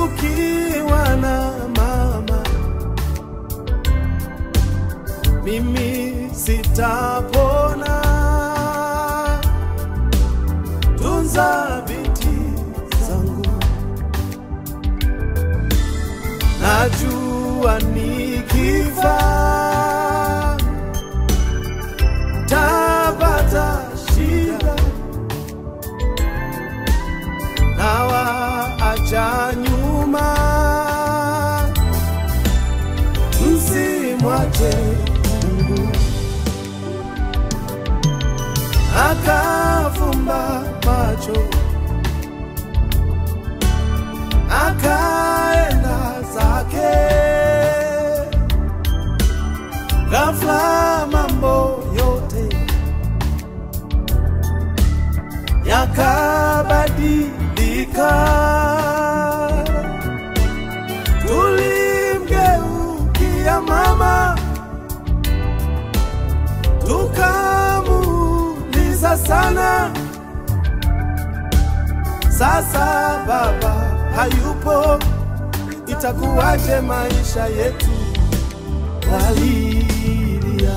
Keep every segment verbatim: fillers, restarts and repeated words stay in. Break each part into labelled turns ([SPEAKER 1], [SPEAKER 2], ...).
[SPEAKER 1] ukiwa na mama, mimi sitapona. Tunza binti zangu, najua nikifa tapata shida, nawaacha nyuma. Msimwache Mungu akafumba macho akaenda zake. Ghafla mambo yote yakabadilika. Tulimgeukia mama tukamuuliza sana, sasa baba hayupo, itakuwaje maisha yetu? Walilia,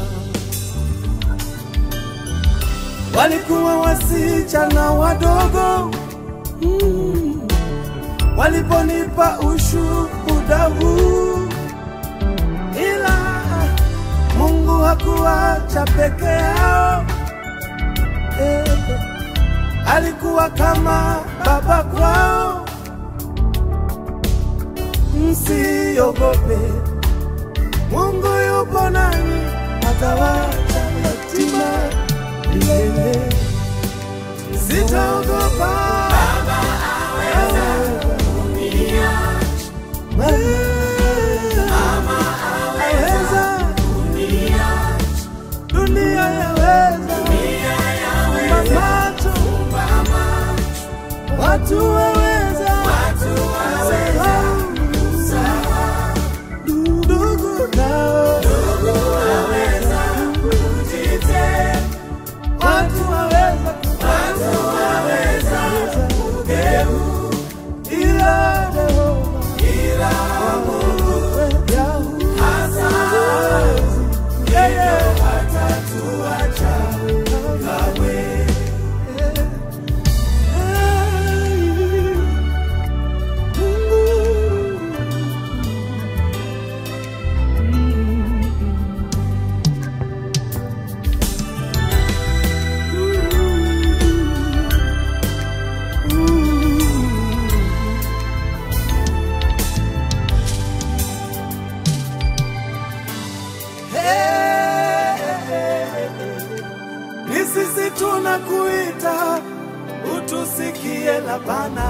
[SPEAKER 1] walikuwa wasichana wadogo. mm. Waliponipa ushuhuda huu, ila Mungu hakuacha peke yao. eh, Alikuwa kama baba kwao. Msiogope, Mungu yupo nanyi, hatawacha yatima milele. Sitaogopa, Baba aweza kuniacha, Mama aweza kuniacha, dunia yaweza, macho watu waweza, watu waweza ndugu nao, ndugu waweza kujitetea, watu waweza, watu waweza kugeuka, ila Jehova, ila Mungu hasa yeye hatatuacha kamwe. Sisi tunakuita utusikie Labana.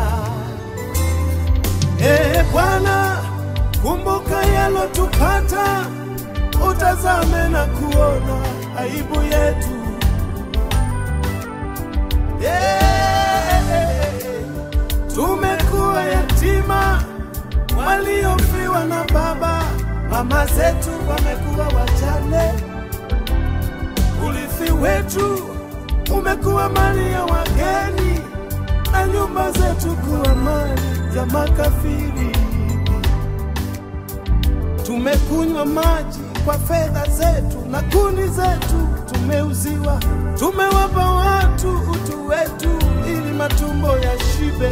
[SPEAKER 1] Eh Bwana, kumbuka yalotupata, utazame na kuona aibu yetu. Eh, tumekuwa yatima waliofiwa na baba, mama zetu wamekuwa wajane. Urithi wetu umekuwa mali ya wageni, na nyumba zetu kuwa mali ya makafiri. Tumekunywa maji kwa fedha zetu, na kuni zetu tumeuziwa. Tumewapa watu utu wetu ili matumbo ya shibe.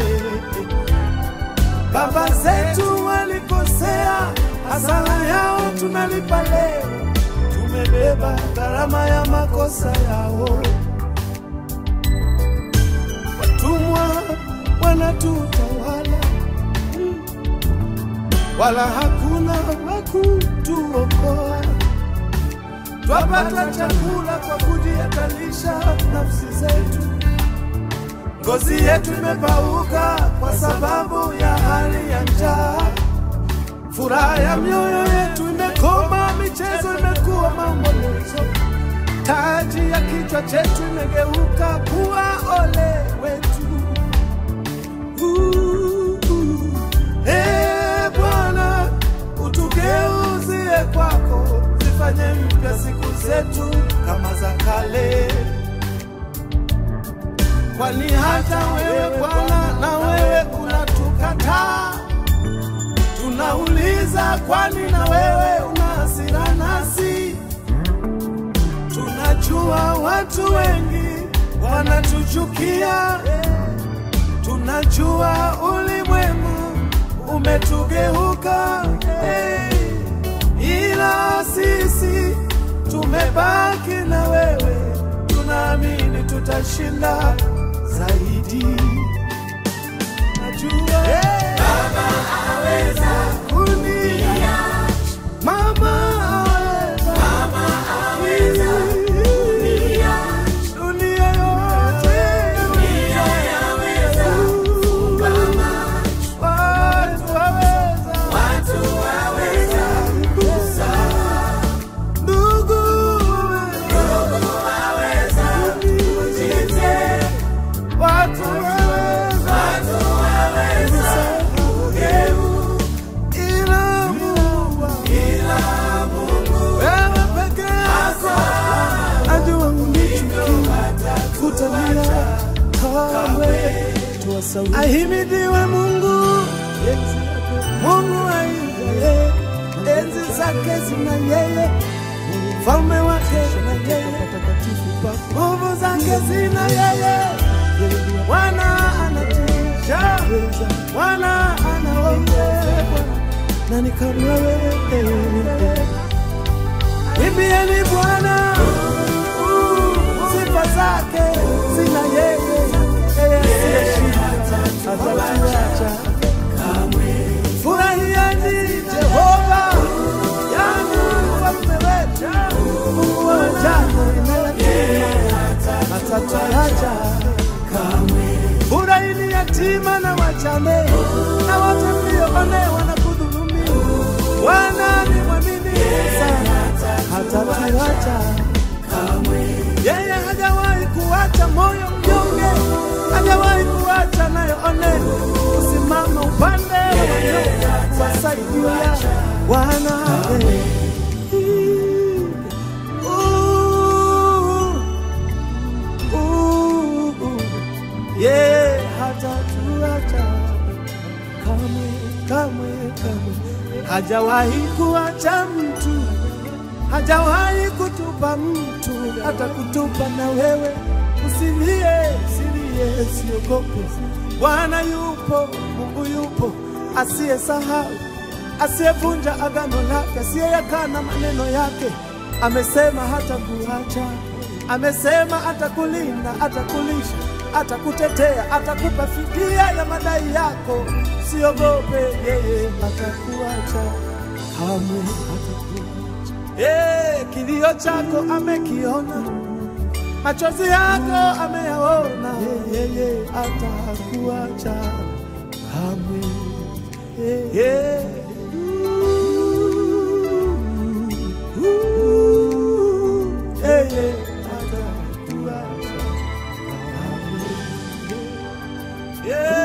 [SPEAKER 1] Baba zetu walikosea, hasara yao tunalipa leo. Tumebeba gharama ya makosa yao. Watumwa wanatutawala, wala hakuna wa kutuokoa. Twapata chakula kwa kujihatarisha nafsi zetu. Ngozi yetu imepauka kwa sababu ya hali ya njaa. Furaha ya mioyo yetu imekoma, michezo imekuwa maombolezo. Taji ya kichwa chetu imegeuka kuwa ole wetu. uh, uh. Hey Bwana, utugeuzie kwako, zifanye mpya siku zetu kama za kale. Kwani hata wewe Bwana, na wewe unatukataa. kwani na wewe una hasira nasi? Tunajua watu wengi wanatuchukia, tunajua ulimwengu umetugeuka, ila sisi tumebaki na wewe, tunaamini tutashinda zaidi. Najua Baba aweza kuniacha, Mama aweza, Mama aweza kuniacha, dunia yote, dunia yaweza kufunga macho, watu waweza, watu waweza kusahau, ndugu ndugu waweza kujitetea, watu waweza, watu waweza kugeuka, ila Mungu, ila Mungu wewe peke yako ajua unichukia, kutamia kamwe. Ahimidiwe Mungu, Mungu aiye, enzi zake zina yeye, falme wake na yeye, nguvu zake zina yeye. Bwana anatisha, Bwana anaokoa, nani kama wewe? Imbieni Bwana, sifa zake zina yeye, yeye asiyeshinda hatatuacha kamwe. Furahieni Jehova, yani mfalme wetu, Mungu wa jana na yatima, hatatuacha kamwe. Furahini yatima na wajane, na wote mlioonewa na kudhulumiwa, Bwana ni mwaminifu sana, hatatuacha kamwe. Yeye hajawahi kuacha moyo mnyonge, hajawahi kuacha nayeonewa, kusimama upande wa wanyonge, kuwasaidia Bwana. Yeye hatatuacha kamwe, kamwe, kamwe. Hajawahi kuacha mtu, hajawahi kutupa mtu, hata kutupa na wewe. Usilie, usilie, usiogope. Bwana yupo, Mungu yupo, asiyesahau, asiyevunja agano lake, asiyeyakana maneno yake. Amesema hatakuacha, amesema atakulinda, atakulisha, atakutetea, atakupa fidia ya madai yako. Usiogope, yeye hatakuacha kamwe, hatakuacha. Eh, kilio chako amekiona, machozi yako ameyaona, yeye hatakuacha kamwe. Yeye yeye hatakuacha kamwe. Yeah.